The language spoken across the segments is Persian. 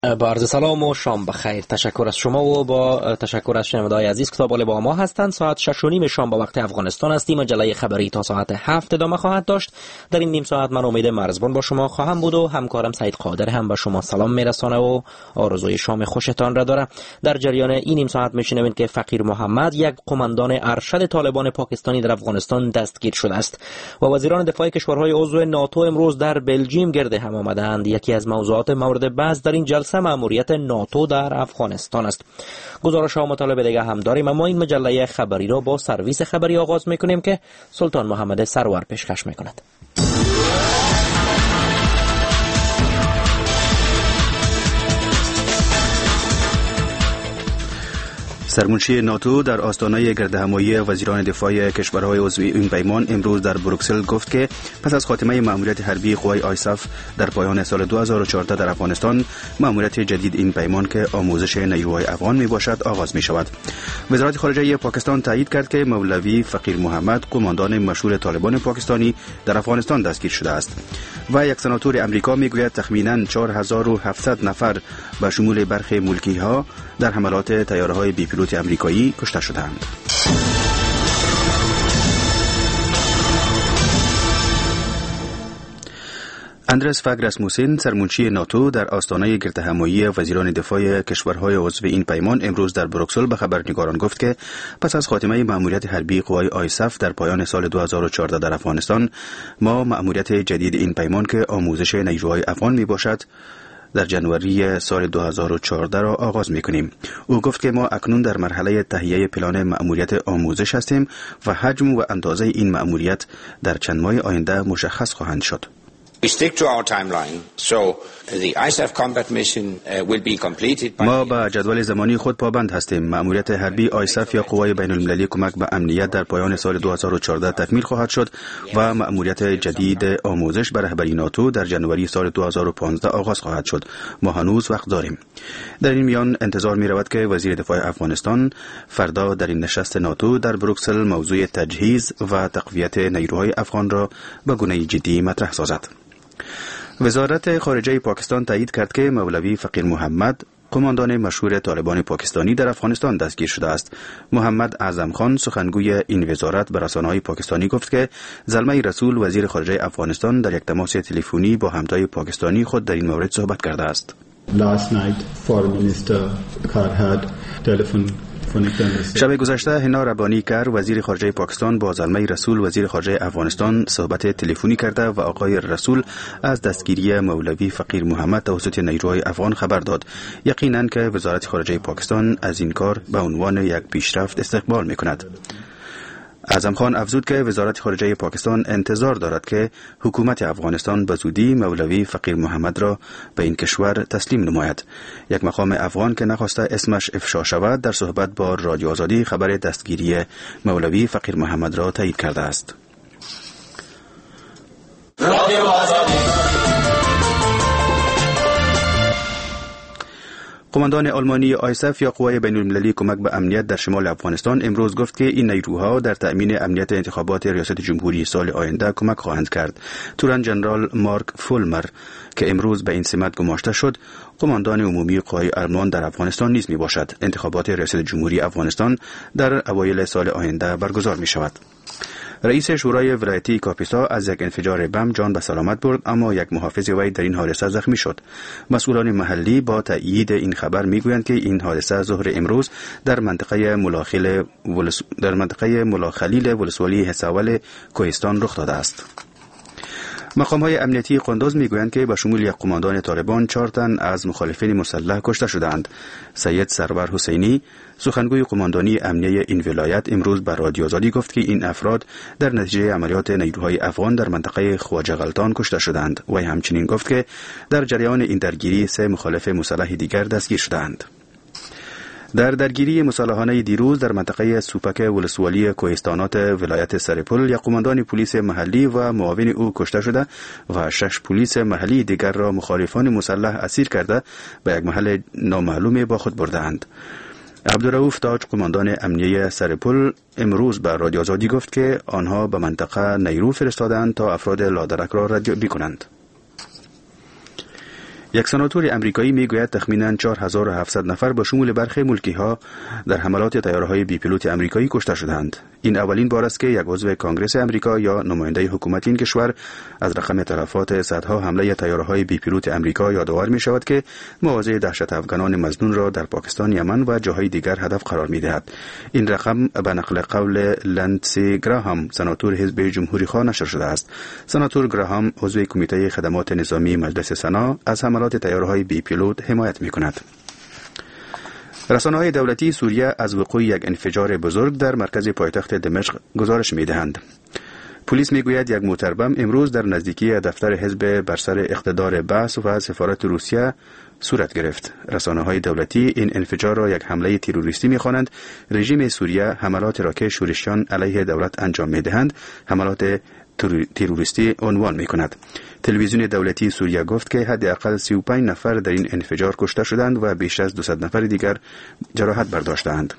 با عرض سلام و شام بخیر. تشکر از شما و با تشکر از شنونده‌های عزیز که تا با ما هستند. ساعت 6:30 شام با وقت افغانستان هستیم. مجله خبری تا ساعت 7 ادامه خواهد داشت. در این نیم ساعت من امید مرزبان با شما خواهم بود و همکارم سعید قادر هم با شما سلام میرسانه و آرزوی شام خوشتان را داره. در جریان این نیم ساعت میشنوید که فقیر محمد، یک قماندان ارشد طالبان پاکستانی در افغانستان دستگیر شده است و وزیران دفاع کشورهای عضو ناتو امروز در بلژیم گرد هم آمدند. یکی از موضوعات مورد بحث در این جلسه مأموریت ناتو در افغانستان است. گزارش ها و مطالب دیگه هم داریم، اما این مجله خبری را با سرویس خبری آغاز میکنیم که سلطان محمد سرور پیشکش میکند. سرمنشی ناتو در آستانه گردهمایی وزیران دفاع کشورهای عضو این پیمان امروز در بروکسل گفت که پس از خاتمه مأموریت حربی قوای آیساف در پایان سال 2014 در افغانستان، مأموریت جدید این پیمان که آموزش نیروهای افغان می باشد آغاز می شود. وزارت خارجه پاکستان تایید کرد که مولوی فقیر محمد، قماندان مشهور طالبان پاکستانی، در افغانستان دستگیر شده است و یک سناتور امریکا می گوید تخمیناً 4700 نفر به شمول برخی ملکی ها در حملات طیاره‌های بی پیلوت امریکایی کشته شدند. اندرس فاگ راسموسن، سرمنشی ناتو، در آستانه گردهمایی وزیران دفاع کشورهای عضو این پیمان امروز در بروکسل به خبرنگاران گفت که پس از خاتمه مأموریت حربی قوای آیساف در پایان سال 2014 در افغانستان، ما مأموریت جدید این پیمان که آموزش نیروهای افغان می باشد در جنوری سال 2014 را آغاز می‌کنیم. او گفت که ما اکنون در مرحله تهیه پلان مأموریت آموزش هستیم و حجم و اندازه این مأموریت در چند ماه آینده مشخص خواهند شد. ما به جدول زمانی خود پابند هستیم. مأموریت حربی آیساف یا قوای بین المللی کمک به امنیت در پایان سال 2014 تکمیل خواهد شد و مأموریت جدید آموزش به رهبری ناتو در جنوری سال 2015 آغاز خواهد شد. ما هنوز وقت داریم. در این میان انتظار می رود که وزیر دفاع افغانستان فردا در این نشست ناتو در بروکسل موضوع تجهیز و تقویت نیروهای افغان را به گونه جدی مطرح سازد. وزارت خارجه پاکستان تایید کرد که مولوی فقیر محمد، قماندان مشهور طالبان پاکستانی، در افغانستان دستگیر شده است. محمد اعظم خان، سخنگوی این وزارت، به رسانه‌های پاکستانی گفت که زلمه رسول، وزیر خارجه افغانستان، در یک تماس تلفنی با همتای پاکستانی خود در این مورد صحبت کرده است. Last night, Foreign Minister Karhad telephoned. شب گذشته هنا ربانی کر، وزیر خارجه پاکستان، با زلمه رسول، وزیر خارجه افغانستان، صحبت تلفنی کرده و آقای رسول از دستگیری مولوی فقیر محمد توسط نیروهای افغان خبر داد. یقیناً که وزارت خارجه پاکستان از این کار به عنوان یک پیشرفت استقبال می‌کند. اعظم خان افزود که وزارت خارجه پاکستان انتظار دارد که حکومت افغانستان به زودی مولوی فقیر محمد را به این کشور تسلیم نماید. یک مقام افغان که نخواسته اسمش افشا شود در صحبت با رادیو آزادی خبر دستگیری مولوی فقیر محمد را تایید کرده است. قماندان آلمانی آیساف یا قوای بین المللی کمک به امنیت در شمال افغانستان امروز گفت که این نیروها در تأمین امنیت انتخابات ریاست جمهوری سال آینده کمک خواهند کرد. تورن جنرال مارک فولمر که امروز به این سمت گماشته شد، قماندان عمومی قوای آلمان در افغانستان نیز می باشد. انتخابات ریاست جمهوری افغانستان در اوایل سال آینده برگزار می شود. رئیس شورای ولایتی کاپیسا از یک انفجار بم جان به سلامت برد، اما یک محافظ وی در این حادثه زخمی شد. مسئولان محلی با تأیید این خبر میگویند که این حادثه ظهر امروز در منطقه ملاخلیل ولسوالی حساول کوهستان رخ داده است. مقام‌های امنیتی قندوز میگویند که به شمول یک قماندان طالبان 4 تن از مخالفین مسلح کشته شدند. سید سرور حسینی، سخنگوی قماندانی امنیه این ولایت، امروز به رادیو آزادی گفت که این افراد در نتیجه عملیات نیروهای افغان در منطقه خواجه غلطان کشته شدند. وی همچنین گفت که در جریان این درگیری 3 مخالف مسلح دیگر دستگیر شدند. در درگیری مسلحانه دیروز در منطقه سوپک ولسوالی کوهستانات ولایت سرپل، یک قماندان پلیس محلی و معاون او کشته شده و 6 پلیس محلی دیگر را مخالفان مسلح اسیر کرده به یک محل نامعلوم با خود بردند. عبدالرؤوف تاج، قماندان امنیه سرپل، امروز به رادیو آزادی گفت که آنها به منطقه نیرو فرستادند تا افراد لادرک را ردیابی کنند. یک سناتور امریکایی میگوید تخمیناً 4700 نفر با شمول برخی ملکی‌ها در حملات طیاره‌های بی پیلوت امریکایی کشته شدند. این اولین بار است که یک عضو کنگره امریکا یا نماینده حکومت این کشور از رقم تلفات صدها حمله طیاره‌های بی پیلوت امریکا یادآور می‌شود که مواضع دهشت افغانان مظنون را در پاکستان، یمن و جاهای دیگر هدف قرار می‌دهد. این رقم به نقل قول لندسی گراهام، سناتور حزب جمهوری‌خواه نشر شده است. سناتور گراهام عضو کمیته خدمات نظامی مجلس سنا از حملات طیاره‌های بی پیلوت حمایت می‌کند. رسانه‌های دولتی سوریه از وقوع یک انفجار بزرگ در مرکز پایتخت دمشق گزارش می‌دهند. پلیس میگوید یک موتر بم امروز در نزدیکی دفتر حزب بر سر اقتدار بعث و سفارت روسیه صورت گرفت. رسانه‌های دولتی این انفجار را یک حمله تروریستی می‌خوانند. رژیم سوریه حملات را که شورشیان علیه دولت انجام می‌دهند حملات تروریستی عنوان می‌کند. تلویزیون دولتی سوریه گفت که حداقل 35 نفر در این انفجار کشته شدند و بیش از 200 نفر دیگر جراحت برداشتند.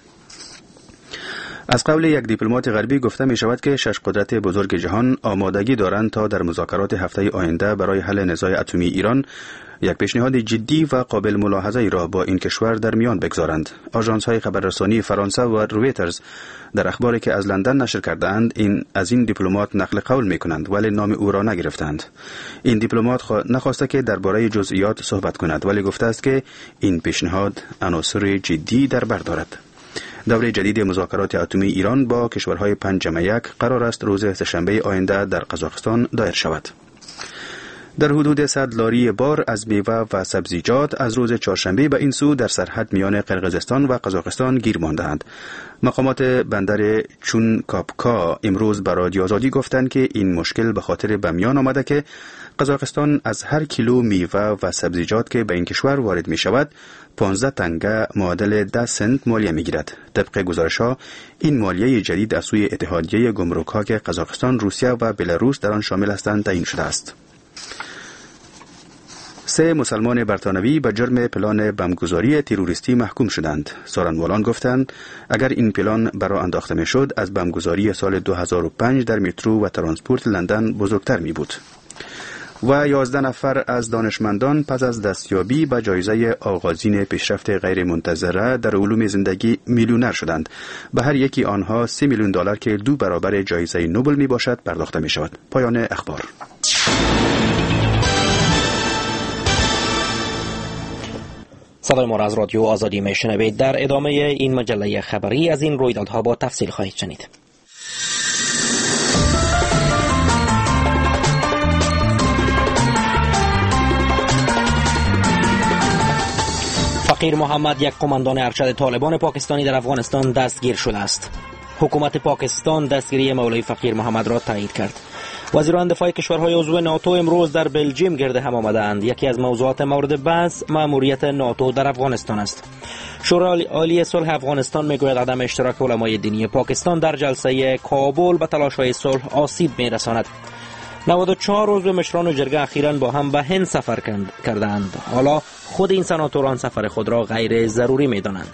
از قول یک دیپلمات غربی گفته می شود که 6 قدرت بزرگ جهان آمادگی دارند تا در مذاکرات هفته آینده برای حل نزاع اتمی ایران یک پیشنهاد جدی و قابل ملاحظه را با این کشور در میان بگذارند. آژانس های خبررسانی فرانسه و رویترز در اخباری که از لندن نشر کردند از این دیپلمات نقل قول می کنند ولی نام او را نگرفتند. این دیپلمات نخواسته که درباره جزئیات صحبت کند ولی گفته است که این پیشنهاد عناصر جدی در بر دارد. دوره جدید مذاکرات اتمی ایران با کشورهای 5+1 قرار است روز سه‌شنبه آینده در قزاقستان دایر شود. در حدود 100 لاری بار از میوه و سبزیجات از روز چهارشنبه به این سو در سرحد میان قرقیزستان و قزاقستان گیر مانده‌اند. مقامات بندر چونکاپکا امروز به رادیو آزادی گفتند که این مشکل به خاطر به میان آمده که قزاقستان از هر کیلو میوه و سبزیجات که به این کشور وارد می شود 15 تنگه معادل 10 سنت مالیه می گیرد. طبق گزارش‌ها این مالیه جدید از سوی اتحادیه گمرک‌ها که قزاقستان، روسیه و بلاروس در آن شامل هستند تعیین شده است. 3 مسلمان برطانوی به جرم پلان بمبگذاری تروریستی محکوم شدند. سارنوالان گفتند اگر این پلان برآ انداخته میشد از بمبگذاری سال 2005 در مترو و ترانسپورت لندن بزرگتر می بود. و 11 نفر از دانشمندان پس از دستیابی به جایزه آغازین پیشرفت غیر منتظره در علوم زندگی میلیونر شدند. به هر یکی آنها $3 میلیون که 2 برابر جایزه نوبل می باشد پرداخته می شود. پایان اخبار. صدای ما را از رادیو آزادی میشنوید. در ادامه این مجله خبری از این رویدادها با تفصیل خواهید شنید. فقیر محمد، یک قماندان ارشد طالبان پاکستانی در افغانستان دستگیر شده است. حکومت پاکستان دستگیری مولوی فقیر محمد را تایید کرد. وزیران دفاع کشورهای عضو ناتو امروز در بلژیم گرد هم آمدند. یکی از موضوعات مورد بحث مأموریت ناتو در افغانستان است. شورای عالی صلح افغانستان میگوید عدم اشتراک علمای دینی پاکستان در جلسه کابل به تلاش‌های صلح آسیب میرساند. 94 عضو مشران جرگه اخیراً با هم به هند سفر کردند. حالا خود این سناتوران سفر خود را غیر ضروری می‌دانند.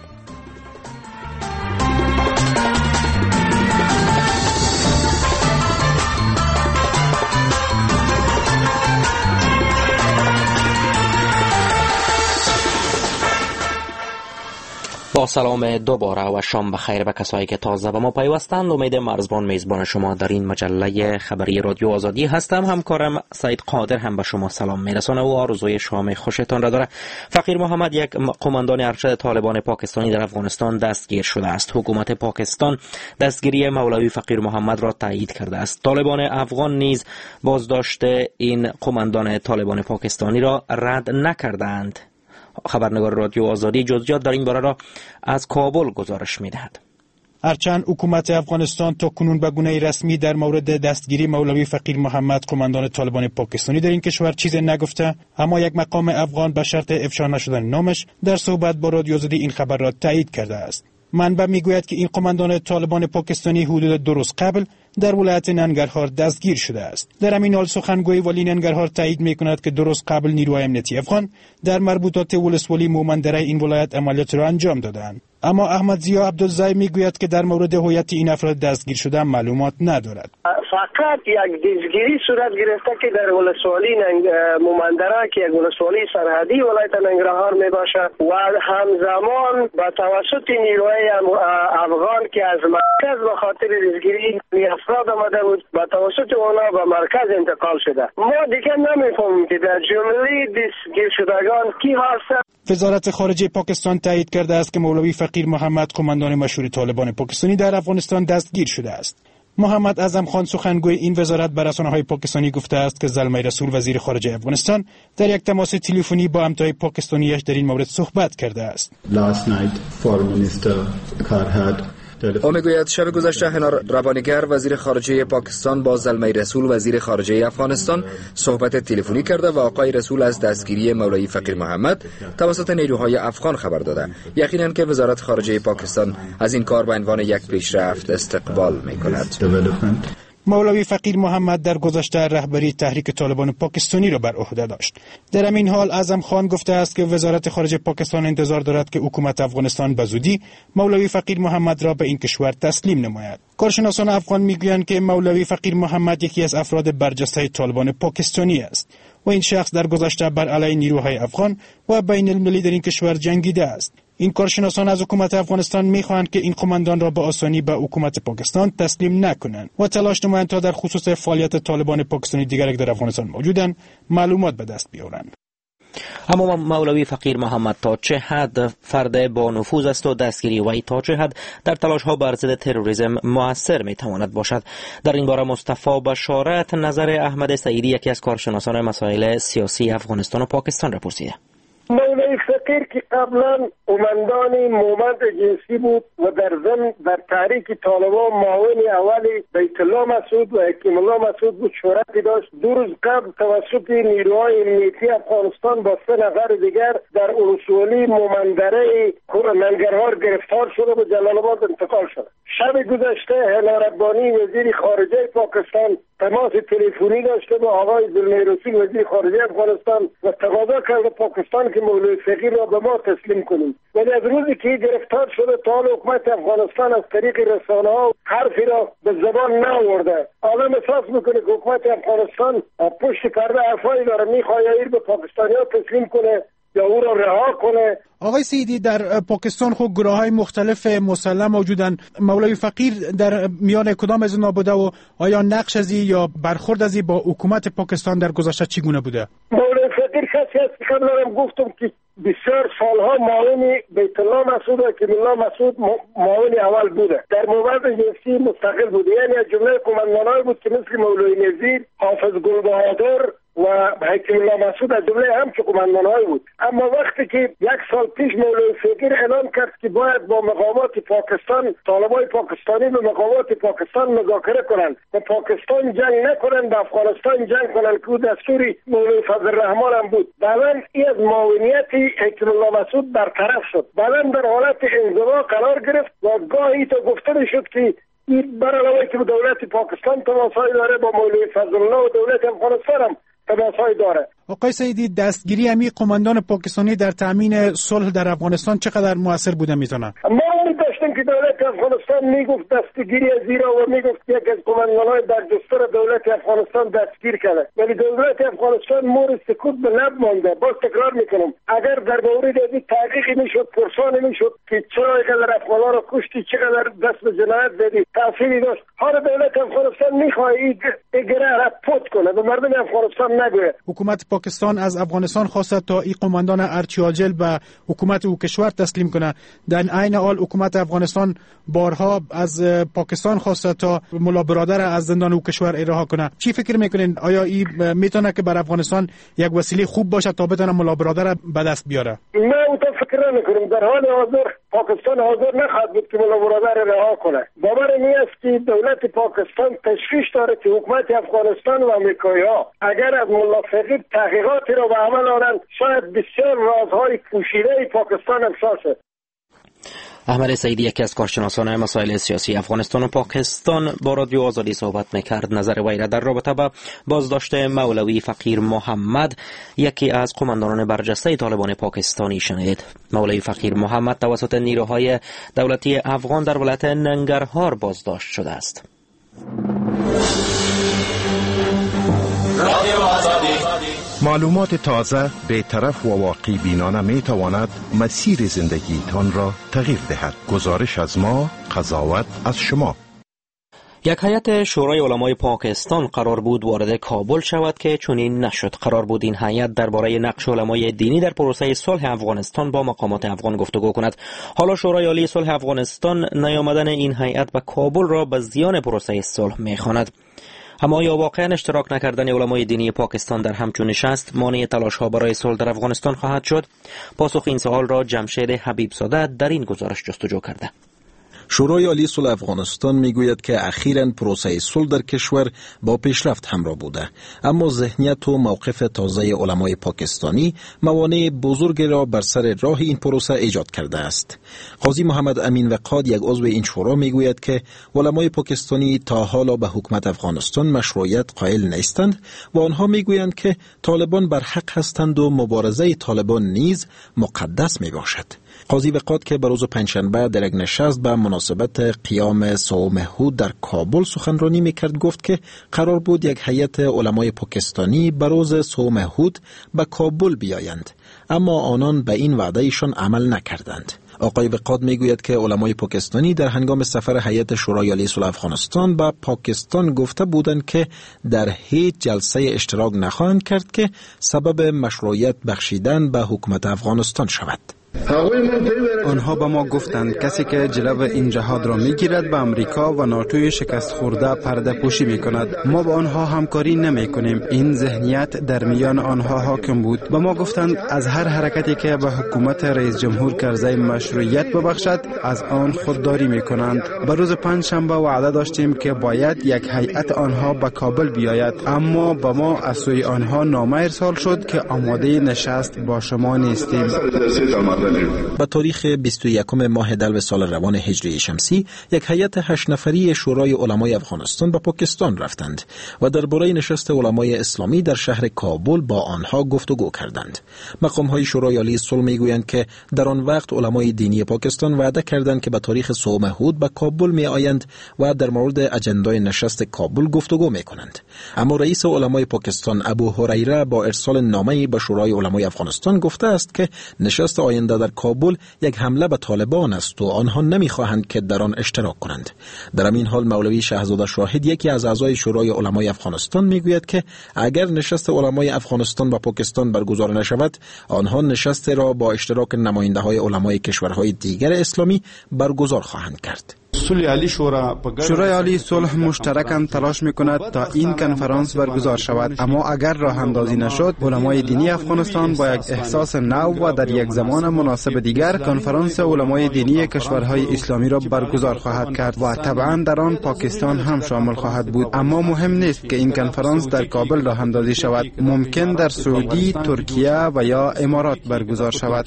با سلام دوباره و شام بخیر به کسایی که تازه به ما پیوستند. امید مرزبان میزبان شما در این مجله خبری رادیو آزادی هستم. همکارم سعید قادر هم به شما سلام میرسانه و آرزوی شام خوشتان را داره. فقیر محمد، یک قماندان ارشد طالبان پاکستانی در افغانستان دستگیر شده است. حکومت پاکستان دستگیری مولوی فقیر محمد را تایید کرده است. طالبان افغان نیز بازداشت این قماندان طالبان پاکستانی را رد نکردند. خبرنگار رادیو آزادی جزئیات در این باره را از کابل گزارش می‌دهد. هرچند حکومت افغانستان تا کنون به گونه رسمی در مورد دستگیری مولوی فقیر محمد قماندان طالبان پاکستانی در این کشور چیزی نگفته، اما یک مقام افغان به شرط افشا نشدن نامش در صحبت با رادیو آزادی این خبر را تایید کرده است. منبع میگوید که این قماندان طالبان پاکستانی حدود 2 روز قبل در ولایت ننگرهار دستگیر شده است. در همین حال سخنگوی والی ننگرهار تایید میکند که 2 روز قبل نیروهای امنیتی افغان در مربوطات ولسوالی مومندره این ولایت عملیات را انجام دادند. اما احمد ضیا عبدالزای میگوید که در مورد هویت این افراد دستگیر شده معلومات ندارد. فقط یک دزگیری صورت گرفته که در ولسوالی مومندره که یک ولسوالی سرحدی ولایت ننگرهار می باشه و همزمان به توسط نیروهای افغان که از مرکز به خاطر دزگیری افراد آمده بود به توسط اونا به مرکز انتقال شده. ما دیگه نمیفهمیم که در جمله دستگیر شدگان کی هستند. وزارت خارجه پاکستان تایید کرده است که مولوی فقیر محمد قماندان مشهور طالبان پاکستانی در افغانستان دستگیر شده است. محمد اعظم خان سخنگوی این وزارت به رسانه‌های پاکستانی گفته است که زلمه رسول وزیر خارجه افغانستان در یک تماس تلفنی با همتای پاکستانیش در این مورد صحبت کرده است. او میگوید شب گذشته هنار ربانیگر وزیر خارجه پاکستان با زلمه رسول وزیر خارجه افغانستان صحبت تلفنی کرده و آقای رسول از دستگیری مولوی فقیر محمد توسط نیروهای افغان خبر داده. یقینا که وزارت خارجه پاکستان از این کار به عنوان یک پیشرفت استقبال میکند. مولوی فقیر محمد در گذشته رهبری تحریک طالبان پاکستانی را بر عهده داشت. در همین حال اعظم خان گفته است که وزارت خارجه پاکستان انتظار دارد که حکومت افغانستان به زودی مولوی فقیر محمد را به این کشور تسلیم نماید. کارشناسان افغان میگویند که مولوی فقیر محمد یکی از افراد برجسته طالبان پاکستانی است و این شخص در گذشته بر علیه نیروهای افغان و بین المللی در این کشور جنگیده است. این کارشناسان از حکومت افغانستان می‌خواهند که این قماندان را به آسانی به حکومت پاکستان تسلیم نکنند و تلاش نمایند تا در خصوص فعالیت طالبان پاکستانی دیگری که در افغانستان موجودند معلومات به دست بیاورند. اما مولوی فقیر محمد تا چه حد فرد با نفوذ است و دستگیری وی تا چه حد در تلاش‌ها بر ضد تروریسم مؤثر می‌تواند باشد؟ در این باره مصطفی بشارت نظر احمد سعیدی یکی از کارشناسان مسائل سیاسی افغانستان و پاکستان را پرسیده. مولوی فقیر که قبلا قماندان مومند جنسی بود و در ضمن در تحریک طالبان معاون اولی بیت الله مسعود و حکیم الله مسعود بود شهرتی داشت. 2 روز قبل توسط نیروهای امنیتی افغانستان با 3 نفر دیگر در ولسوالی مومندره ننگرهار گرفتار شده و جلال آباد انتقال شده. شب گذشته هنار ربانی وزیر خارجه پاکستان تماس تلفنی داشته با آقای زلمه رسول وزیر خارجه افغانستان و تقاضا کرده پاکستان که مولوی فقیر را به ما تسلیم کنیم. ولی از روزی که گرفتار شده تا حال حکومت افغانستان از طریق رسانه‌ها حرفی را به زبان نآورده. آدم احساس میکنه که حکومت افغانستان پشت پرده حرفایی داره، میخواد یا به پاکستانی‌ها تسلیم کنه یا او را رها کنه. آقای سیدی، در پاکستان خود گروه‌های مختلف مسلح موجودند. مولوی فقیر در میان کدام از اینا بوده و آیا نقش ازی یا برخورد ازی با حکومت پاکستان در گذشته چگونه بوده؟ مولوی فقیر کسی است که قبلا گفتم که بسیار سالها معاون بیت الله مسعود و حکیم الله مسعود معاون اول بوده. در موارد جنسی مستقل بوده، یعنی از جمله قماندان‌هایی بود که مثل مولوی نذیر، حافظ گلبهادر و حکیم الله مسعود از جمله همچو قماندان‌هایی بود. اما وقتی که 1 سال پیش مولوی فقیر اعلان کرد که باید با مقامات پاکستان، طالبای پاکستانی به مقامات پاکستان مذاکره کنند و پاکستان جنگ نکنند، به افغانستان جنگ کنند که دستوری مولوی فضل الرحمن هم بود، بعداً این از معاونیت حکیم الله مسعود برطرف شد. بعداً در حالت انزوا قرار گرفت و گاهی تا گفته شد که این برعلاوه که دولت پاکستان تماسهایی داره با مولوی فضل الله و دولت افغانستان هم تماسهایی داره. آقای سعیدی، دستگیری همی قماندان پاکستانی در تامین صلح در افغانستان چقدر موثر بوده میتونه؟ ما داشتیم که دولت افغانستان میگفت دستگیری از ایران و میگفت یک از قماندان‌های برجسته دولت افغانستان دستگیر کرده، ولی دولت افغانستان مورد سکوت به لب مانده. باز تکرار میکنم، اگر در مورد این تحقیقی میشد، پرسان میشد که چرا اینقدر افغان‌ها را کشتی، چقدر دست به جنایت دادی، تأثیری داشت. حالا دولت افغانستان میخواد این گره را پوت کنه به مردم افغانستان نگوید. حکومت پاکستان از افغانستان خواسته تا این قماندان ارچی عاجل به حکومت او کشور تسلیم کنه. در عین حال حکومت افغانستان بارها از پاکستان خواسته تا ملا برادر از زندان او کشور رها کنه. چی فکر میکنین؟ آیا این میتونه که بر افغانستان یک وسیله خوب باشه تا بتونه ملا برادر به دست بیاره؟ نه، اون فکر نمیکنم. در حال حاضر پاکستان حاضر نخواهد بود که ملا برادر رها کنه. باور نیست که دولت پاکستان تشویش داره که حکومت افغانستان و آمریکایی‌ها اگر از ملا فقیر تحقیقاتی را به عمل آورند، شاید بسیار رازهای پوشیده پاکستان افشا شد. احمد سعیدی یکی از کارشناسان مسائل سیاسی افغانستان و پاکستان با رادیو آزادی صحبت میکرد. نظر وی را در رابطه با بازداشت مولوی فقیر محمد، یکی از قماندانان برجسته طالبان پاکستانی، شنید. مولوی فقیر محمد توسط نیروهای دولتی افغان در ولایت ننگرهار بازداشت شده است. معلومات تازه، بی‌طرف و واقعی بینانه می تواند مسیر زندگیتان را تغییر دهد. گزارش از ما، قضاوت از شما. یک هیئت شورای علمای پاکستان قرار بود وارد کابل شود که چنین نشد. قرار بود این هیئت درباره نقش علمای دینی در پروسه صلح افغانستان با مقامات افغان گفتگو کند. حالا شورای عالی صلح افغانستان نیامدن این هیئت به کابل را به زیان پروسه صلح می‌خواند. اما آیا واقعا اشتراک نکردن علمای دینی پاکستان در همچون نشست مانع تلاش‌ها برای صلح در افغانستان خواهد شد؟ پاسخ این سوال را جمشید حبیبزاده در این گزارش جستجو کرده. شورای عالی صلح افغانستان میگوید که اخیراً پروسه صلح در کشور با پیشرفت همراه بوده، اما ذهنیت و موقف تازه علمای پاکستانی موانع بزرگ را بر سر راه این پروسه ایجاد کرده است. قاضی محمد امین وقاد، یک عضو این شورا، میگوید که علمای پاکستانی تا حالا به حکومت افغانستان مشروعیت قائل نیستند و آنها میگویند که طالبان بر حق هستند و مبارزه طالبان نیز مقدس میباشد. قاضی وقاد که به روز پنجشنبه در یک نشست به مناسبت قیام صوم هود در کابل سخنرانی میکرد گفت که قرار بود یک هیئت علمای پاکستانی به روز صوم هود به کابل بیایند، اما آنان به این وعده ایشان عمل نکردند. آقای وقاد میگوید که علمای پاکستانی در هنگام سفر هیئت شورای عالی صلح افغانستان به پاکستان گفته بودند که در هیچ جلسه اشتراک نخواهند کرد که سبب مشروعیت بخشیدن به حکومت افغانستان شود. آنها به ما گفتند کسی که جلو این جهاد را میگیرد به امریکا و ناتوی شکست خورده پرده پوشی میکند. ما با آنها همکاری نمی کنیم. این ذهنیت در میان آنها حاکم بود. به ما گفتند از هر حرکتی که به حکومت رئیس جمهور کرزی مشروعیت ببخشد از آن خودداری میکنند. به روز پنجشنبه وعده داشتیم که باید یک هیئت آنها به کابل بیاید، اما به ما از سوی آنها نامه ارسال شد که آماده نشست با شما نیستیم. با تاریخ 21 ماه دلو سال روان هجری شمسی یک هیئت 8 نفری شورای علمای افغانستان به پاکستان رفتند و درباره نشست علمای اسلامی در شهر کابل با آنها گفتگو کردند. مقام‌های شورای عالی صلح میگویند که در آن وقت علمای دینی پاکستان وعده کردند که به تاریخ صوم هود به کابل میآیند و در مورد اجندای نشست کابل گفتگو میکنند. اما رئیس علمای پاکستان ابو هریره با ارسال نامه‌ای به شورای علمای افغانستان گفته است که نشست آینده در کابل یک حمله به طالبان است و آنها نمیخواهند که در آن اشتراک کنند. در همین حال مولوی شهزاده شاهد، یکی از اعضای شورای علمای افغانستان، میگوید که اگر نشست علمای افغانستان با پاکستان برگزار نشود، آنها نشست را با اشتراک نماینده‌های علمای کشورهای دیگر اسلامی برگزار خواهند کرد. شورای عالی صلح مشترکاً تلاش میکند تا این کنفرانس برگزار شود، اما اگر راه اندازی نشد، علمای دینی افغانستان با یک احساس نو و در یک زمان مناسب دیگر کنفرانس علمای دینی کشورهای اسلامی را برگزار خواهد کرد و طبعاً در آن پاکستان هم شامل خواهد بود. اما مهم نیست که این کنفرانس در کابل راه اندازی شود، ممکن در سعودی، ترکیه و یا امارات برگزار شود.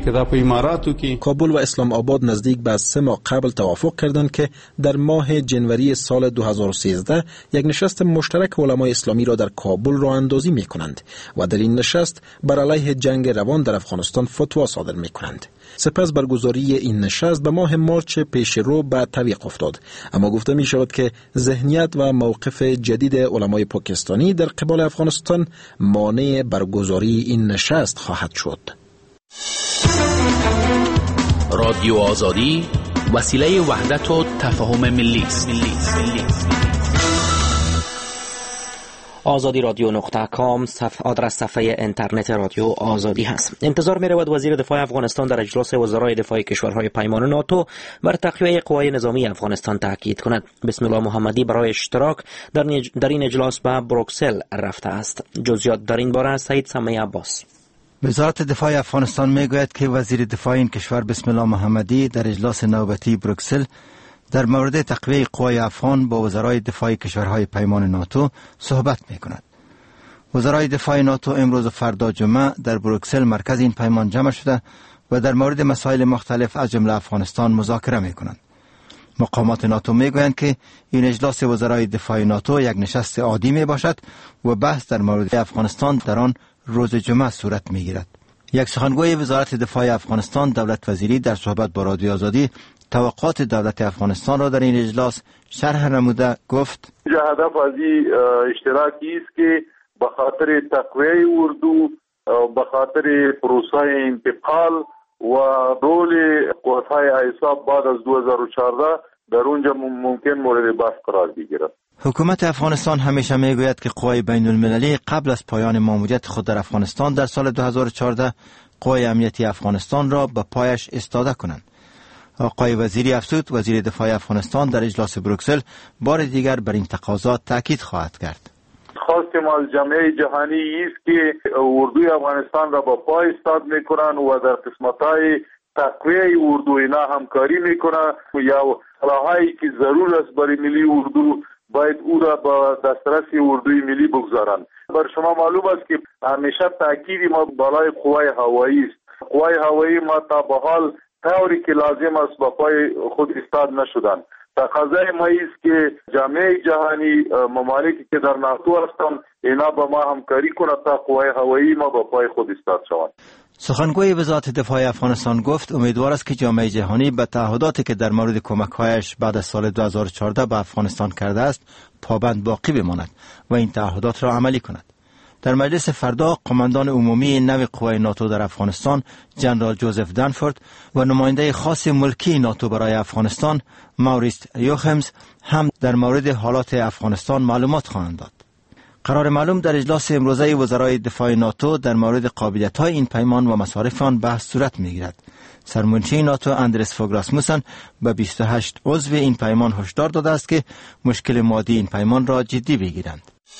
کابل و اسلام آباد نزدیک به 3 ماه قبل توافق کردند که در ماه جنوری سال 2013 یک نشست مشترک علمای اسلامی را در کابل راه اندازی می کنند و در این نشست بر علیه جنگ روان در افغانستان فتوا صادر می کنند. سپس برگزاری این نشست به ماه مارچ پیش رو به تعویق افتاد، اما گفته می شود که ذهنیت و موقف جدید علمای پاکستانی در قبال افغانستان مانع برگزاری این نشست خواهد شد. رادیو آزادی وسیله وحدت و تفاهم ملی است. آزادی رادیو .com آدرس صفحه اینترنت رادیو آزادی هست. انتظار می رود وزیر دفاع افغانستان در اجلاس وزرای دفاع کشورهای پیمان ناتو بر تقویت قوای نظامی افغانستان تاکید کند. بسم الله محمدی برای اشتراک در این اجلاس به بروکسل رفته است. جزئیات در این باره سعید سمیع عباس. وزارت دفاع افغانستان میگوید که وزیر دفاع این کشور بسم الله محمدی در اجلاس نوبتی بروکسل در مورد تقویت قوای افغان با وزرای دفاع کشورهای پیمان ناتو صحبت میکند. وزرای دفاع ناتو امروز و فردا جمعه در بروکسل مرکز این پیمان جمع شده و در مورد مسائل مختلف از جمله افغانستان مذاکره میکنند. مقامات ناتو میگویند که این اجلاس وزرای دفاع ناتو یک نشست عادی می باشد و بحث در مورد افغانستان در آن روز جمعه صورت میگیرد. یک سخنگوی وزارت دفاع افغانستان دولت وزیری در صحبت با رادیو آزادی توقعات دولت افغانستان را در این اجلاس شرح نموده گفت: هدف از این اشتراکی است که به خاطر تقویه اردو، به خاطر پروسه انتقال و رول قوت‌های اعصاب بعد از 2014 در اونجا ممکن مورد بحث قرار بگیرد. حکومت افغانستان همیشه میگوید که قوای بین المللی قبل از پایان ماموریت خود در افغانستان در سال 2014 قوای امنیتی افغانستان را به پایش ایستاده کنند. آقای وزیری افزود وزیر دفاع افغانستان در اجلاس بروکسل بار دیگر بر این تقاضا تاکید خواهد کرد. خواست ما از جامعه جهانی است که اردوی افغانستان را با پای ایستاد میکنن و در قسمت‌های تقویه اردو اینا همکاری میکنه یا صلاحایی که ضرور است برای ملی اردو باید او را با دسترس اردوی ملی بگذارند. بر شما معلوم است که همیشه تاکید ما بالای قوای هوایی است. قوای هوایی ما تا به حال طوری که لازم است با پای خود ایستاد نشدند. تقاضای ما است که جامعه جهانی ممالکی که در ناتو هستند اینا با ما همکاری کنند تا قوای هوایی ما با پای خود ایستاد شوند. سخنگوی وزارت دفاع افغانستان گفت امیدوار است که جامعه جهانی به تعهداتی که در مورد کمک‌هایش بعد از سال 2014 به افغانستان کرده است پابند باقی بماند و این تعهدات را عملی کند. در مجلس فردا قماندان عمومی نوع قوای ناتو در افغانستان جنرال جوزف دنفورد و نماینده خاص ملکی ناتو برای افغانستان موریس یوخمز هم در مورد حالات افغانستان معلومات خواهند داد. قرار معلوم در اجلاس امروزه وزرای دفاع ناتو در مورد قابلیت‌های این پیمان و مصارف آن بحث صورت می‌گیرد. سرمنشی ناتو اندرس فوگ راسموسن به 28 عضو این پیمان هشدار داده است که مشکل مادی این پیمان را جدی بگیرند.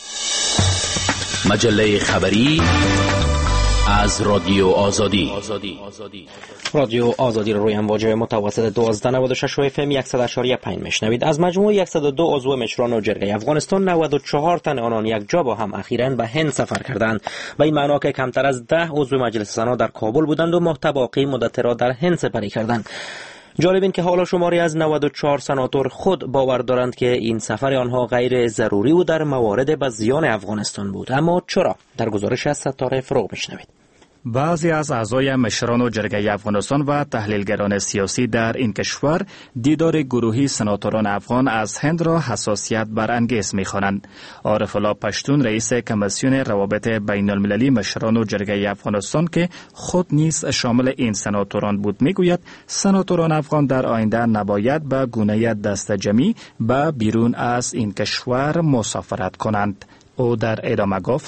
مجله خبری از رادیو آزادی. رادیو آزادی را روی امواج متوسط 1296 و FM 100.5 میشنوید. از مجموع 102 عضو مشران جرگه افغانستان 94 تن آنان یک جا با هم اخیراً به هند سفر کردند. به این معنا که کمتر از 10 عضو مجلس سنا در کابل بودند و محتواقی مدت را در هند سپری کردند. جالب این که حالا شماری از 94 سناتور خود باور دارند که این سفر آنها غیر ضروری و در موارد به زیان افغانستان بود. اما چرا؟ در گزارش از ستاره فروغ میشنوید. بعضی از اعضای مشران و جرگه افغانستان و تحلیلگران سیاسی در این کشور دیدار گروهی سناتوران افغان از هند را حساسیت برانگیز می‌خوانند. عارف الله پشتون رئیس کمیسیون روابط بین المللی مشران و جرگه افغانستان که خود نیز شامل این سناتوران بود میگوید سناتوران افغان در آینده نباید به گونه دستجمعی به بیرون از این کشور مسافرت کنند. او در ادامه گفت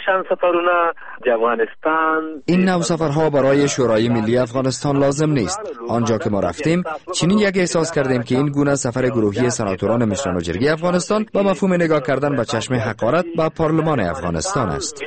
این نوع سفرها برای شورای ملی افغانستان لازم نیست. آنجا که ما رفتیم چنین یک احساس کردیم که این گونه سفر گروهی سناتوران مشران و جرگه افغانستان با مفهوم نگاه کردن به چشم حقارت به پارلمان افغانستان است.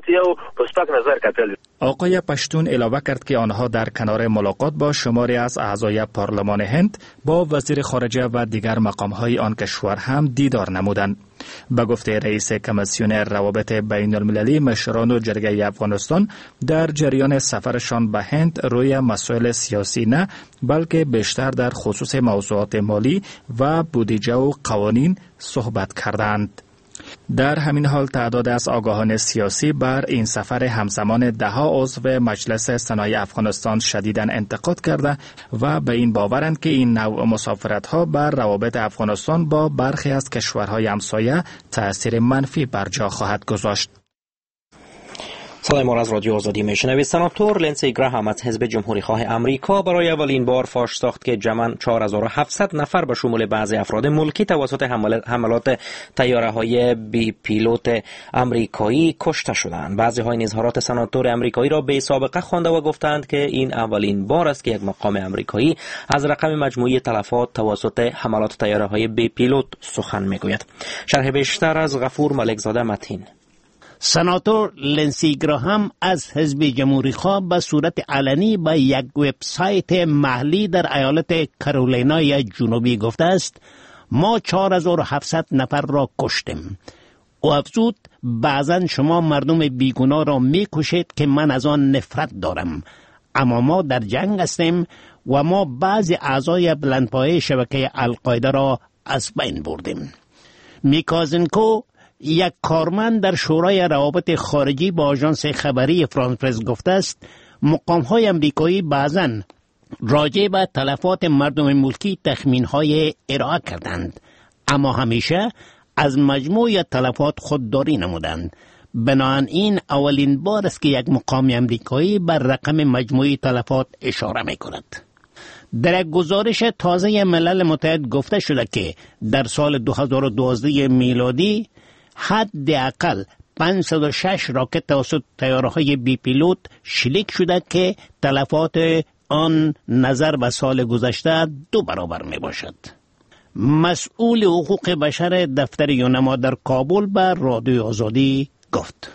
آقای پشتون علاوه کرد که آنها در کنار ملاقات با شماری از اعضای پارلمان هند با وزیر خارجه و دیگر مقام‌های آن کشور هم دیدار نمودند. به گفته رئیس کمیسیون روابط بین المللی مشران و جرگه افغانستان در جریان سفرشان به هند روی مسائل سیاسی نه بلکه بیشتر در خصوص موضوعات مالی و بودجه و قوانین صحبت کردند. در همین حال تعداد از آگاهان سیاسی بر این سفر همزمان 10 عضو مجلس سنای افغانستان شدیداً انتقاد کرده و به این باورند که این نوع مسافرت‌ها بر روابط افغانستان با برخی از کشورهای همسایه تأثیر منفی بر جا خواهد گذاشت. صدای ما از رادیو آزادی میشنوید. سناتور لنسی گراهام از حزب جمهوری خواه امریکا برای اولین بار فاش ساخت که جمعاً 4700 نفر به شمول بعضی افراد ملکی توسط حملات طیاره‌های بی پیلوت امریکایی کشته شدند. بعضی‌ها نیز اظهارات سناتور امریکایی را بی سابقه خوانده و گفتند که این اولین بار است که یک مقام امریکایی از رقم مجموعی تلفات توسط حملات طیاره‌های بی پیلوت سخن میگوید. شرح بیشتر از غفور ملکزاده متین. سناتور لنسی گراهام از حزب جمهوری خواه به صورت علنی به یک وبسایت محلی در ایالت کارولینای جنوبی گفته است ما 4700 نفر را کشتیم. او افزود بعضا شما مردم بیگناه را میکشید که من از آن نفرت دارم، اما ما در جنگ هستیم و ما بعضی اعضای بلندپایه شبکه القاعده را از بین بردیم. میکازنکو یک کارمند در شورای روابط خارجی با آژانس خبری فرانس پرس گفته است مقام‌های امریکایی بعضاً راجع به تلفات مردم ملکی تخمین‌های ارائه کردند، اما همیشه از مجموع تلفات خودداری نمودند. بنابراین اولین بار است که یک مقام امریکایی بر رقم مجموعی تلفات اشاره می کند. در یک گزارش تازه ملل متحد گفته شده که در سال 2012 میلادی حداقل 506 راکت توسط طیاره‌های بی پیلوت شلیک شده که تلفات آن نظر به سال گذشته 2 برابر می باشد. مسئول حقوق بشر دفتر یونما در کابل به رادیو آزادی گفت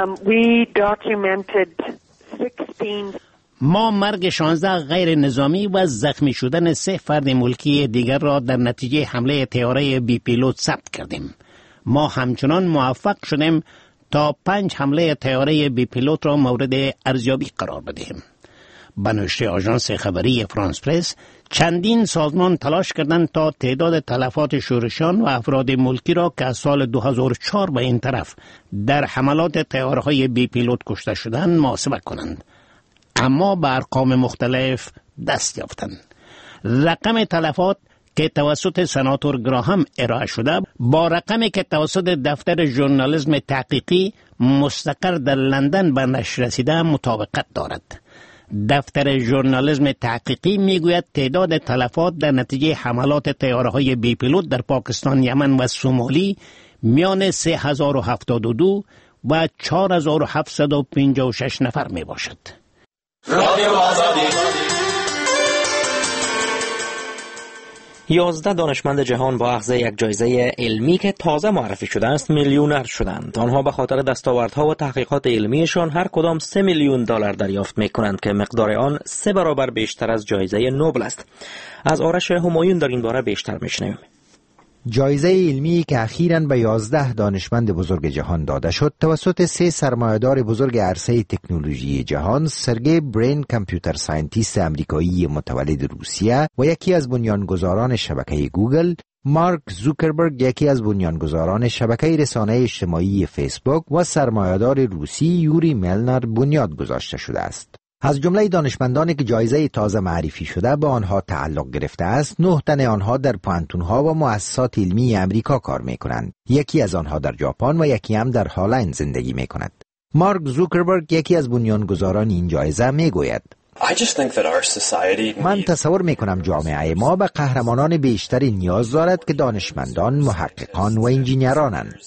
ما مرگ 16 غیر نظامی و زخمی شدن 3 فرد ملکی دیگر را در نتیجه حمله طیاره بی پیلوت ثبت کردیم. ما همچنان موفق شدیم تا 5 حمله طیاره بی پیلوت را مورد ارزیابی قرار بدهیم. به نشر آژانس خبری فرانس پرس، چندین سازمان تلاش کردند تا تعداد تلفات شورشیان و افراد ملکی را که از سال 2004 به این طرف در حملات طیاره‌های بی پیلوت کشته شدند محاسبه کنند، اما به ارقام مختلف دست یافتند. رقم تلفات که توسط سناتور گراهام ارائه شده با رقمی که توسط دفتر ژورنالیسم تحقیقی مستقر در لندن به نشر رسیده مطابقت دارد. دفتر ژورنالیسم تحقیقی میگوید تعداد تلفات در نتیجه حملات طیاره‌های بی پیلوت در پاکستان، یمن و سومالی میان 3072 و 4756 نفر می باشد. رادیو آزادی 11 دانشمند جهان با اخذ یک جایزه علمی که تازه معرفی شده است میلیونر شدند. آنها به خاطر دستاوردها و تحقیقات علمیشان هر کدام 3 میلیون دلار دریافت میکنند که مقدار آن 3 برابر بیشتر از جایزه نوبل است. از آرش همایون در این باره بیشتر میشنویم. جایزه علمی که اخیراً به 11 دانشمند بزرگ جهان داده شد توسط 3 سرمایه‌دار بزرگ عرصه تکنولوژی جهان، سرگئی برین کامپیوتر ساینتیست امریکایی متولد روسیه و یکی از بنیانگذاران شبکه گوگل، مارک زوکربرگ یکی از بنیانگذاران شبکه رسانه اجتماعی فیسبوک و سرمایه‌دار روسی یوری ملنر بنیاد گذاشته شده است. از جمله دانشمندانی که جایزه تازه معرفی شده به آنها تعلق گرفته است، 9 تن آنها در پوانتون‌ها و مؤسسات علمی امریکا کار می‌کنند. یکی از آنها در ژاپن و یکی هم در هالند زندگی می‌کند. مارک زوکربرگ یکی از بنیانگذاران این جایزه می‌گوید: من تصور می‌کنم جامعه ما به قهرمانان بیشتری نیاز دارد که دانشمندان، محققان و انجینیرانند.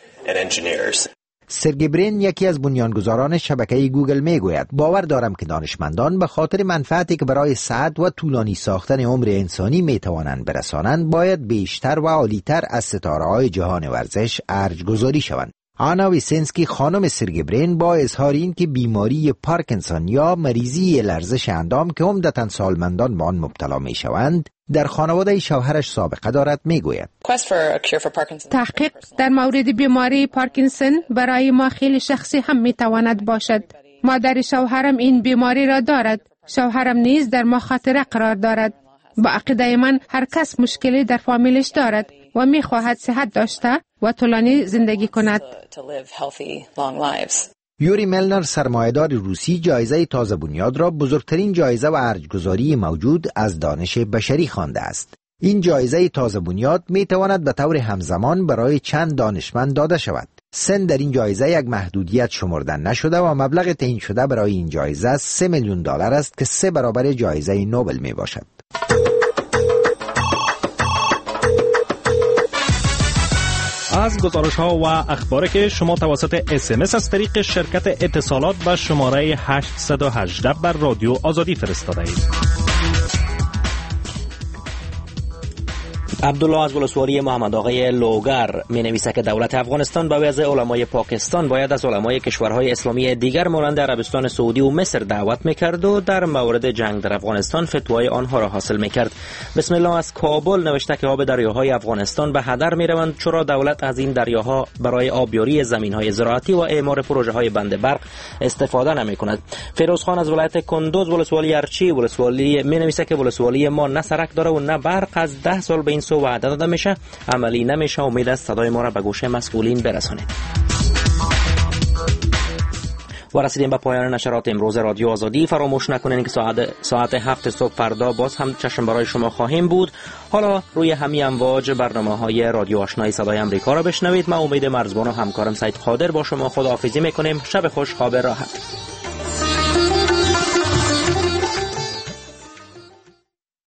سرگئی برین یکی از بنیانگذاران شبکه گوگل میگوید: باور دارم که دانشمندان به خاطر منفعتی که برای سعت و طولانی ساختن عمر انسانی میتوانند برسانند باید بیشتر و عالی‌تر از ستاره‌های جهان ورزش ارج‌گذاری شوند. آنا ویسنسکی خانم سرگئی برین با اظهار این که بیماری پارکینسون یا مریضی لرزش اندام که عمدتاً سالمندان به آن مبتلا میشوند در خانواده شوهرش سابقه دارد میگوید: تحقیق در مورد بیماری پارکینسون برای ما خیلی شخصی هم میتواند باشد. مادر شوهرم این بیماری را دارد. شوهرم نیز در مخاطره قرار دارد. با عقیده من هر کس مشکلی در فامیلش دارد و میخواهد صحت داشته و طولانی زندگی کند. یوری ملنر سرمایه‌دار روسی جایزه تازه بنیاد را بزرگترین جایزه و ارج‌گذاری موجود از دانش بشری خوانده است. این جایزه تازه بنیاد می تواند به طور همزمان برای چند دانشمند داده شود. سن در این جایزه یک محدودیت شمرده نشده و مبلغ تعیین شده برای این جایزه 3 میلیون دلار است که 3 برابر جایزه نوبل می باشد. از گزارش‌ها و اخباری که شما توسط SMS از طریق شرکت اتصالات به شماره 818 بر رادیو آزادی فرستاده اید. عبدالله از ولسوالی محمد آقای لوگر می نویسه که دولت افغانستان به وضع علمای پاکستان باید از علمای کشورهای اسلامی دیگر مانند عربستان سعودی و مصر دعوت میکرد و در مورد جنگ در افغانستان فتوای آنها را حاصل میکرد. بسم الله از کابل نوشته که آب دریاهای افغانستان به هدر میروند چرا دولت از این دریاها برای آبیاری زمینهای زراعتی و اعمار پروژه های بند برق استفاده نمیکند. فیروز خان از ولایت کندوز ولسوالی ارچی ولسوالی می نویسه که ولسوالی ما نه سرک داره و نه برق، از 10 سال به این وعده داده میشه عملی نمیشه. امید است صدای ما را به گوش مسئولین برسانید. و رسیدیم به پایان نشرات امروز رادیو آزادی. فراموش نکنید که ساعت 7 صبح فردا باز هم چشم برای شما خواهیم بود. حالا روی همین امواج برنامه‌های رادیو آشنای صدای آمریکا را بشنوید. من امید مرزبان و همکارم سید قادر با شما خداحافظی میکنیم. شب خوش، خواب راحت.